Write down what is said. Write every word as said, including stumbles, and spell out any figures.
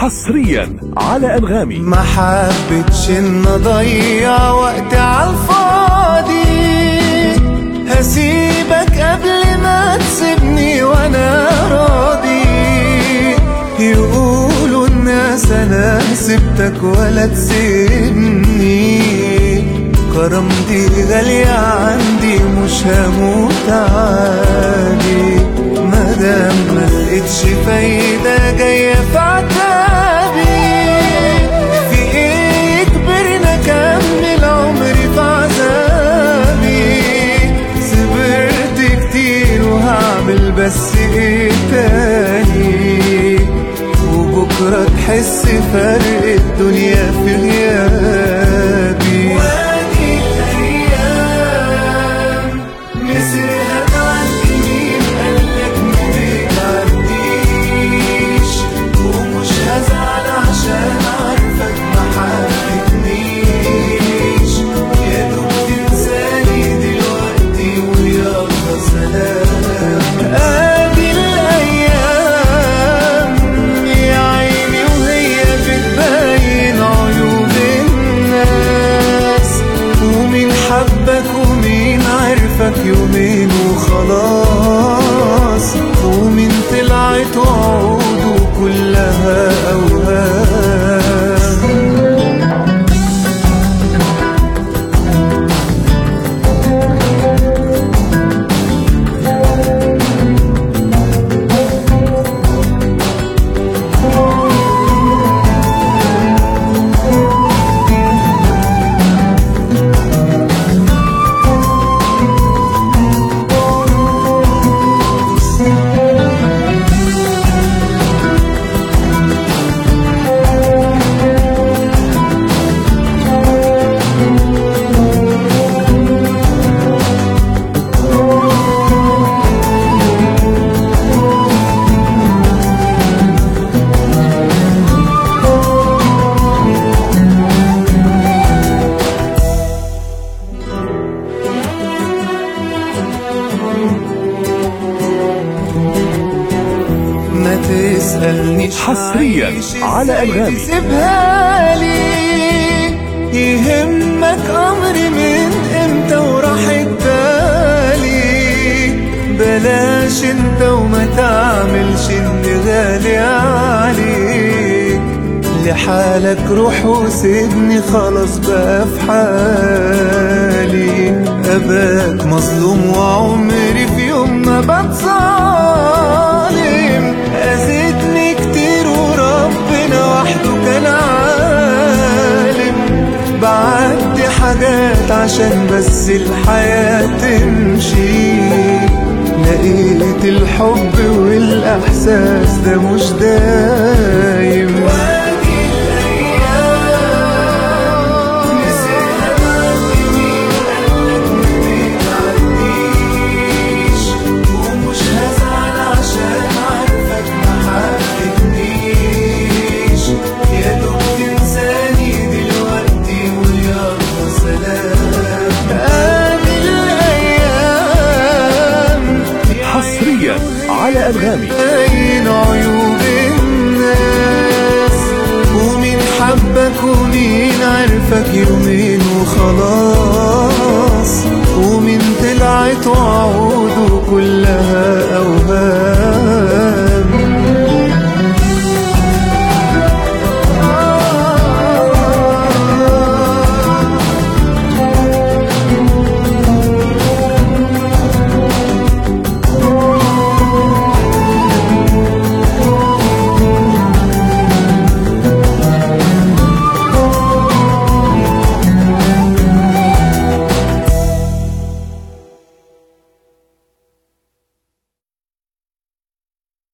حصريا على أنغامي. ما حبيتش ان اضيع وقت عالفاضي، هسيبك قبل ما تسيبني وانا راضي. يقولوا الناس انا سبتك ولا تسيبني، كرامتي غالية عندي مش هموت عادي. مادام ملقتش فايدة جاية في عتابي، في ايه كبرنا كمل عمري في عذابي. صبرت كتير وهعمل بس ايه تاني، وبكرة تحس فرق الدنيا في غيابي. وادي الأيام مسرها تعدي، مين قالك ما بتعديش؟ ومش هزعل عشان عارفك ما حبتنيش. يا دوب تنساني دلوقتي ويلا سلام. ادي الايام يا عيني وهي بتبين عيوب الناس، ومين حبك ومين عرفك يومين وخلاص، ومين طلعت وعوده كلها أوهام. ما تسألنيش حصريا على أنغامي. سيبها لي، يهمك أمري من امتى وراحت بالي. بلاش انت وما تعملش اني غالي عليك، لحالك روح وسيبني خلاص بقى في حالي. أباك مظلوم وعمري في يوم ما بتظالم. أذيتني كتير وربنا وحده كان عالم. بعدي حاجات عشان بس الحياة تمشي، لقيت الحب والإحساس ده مش دايم. على أنغامي.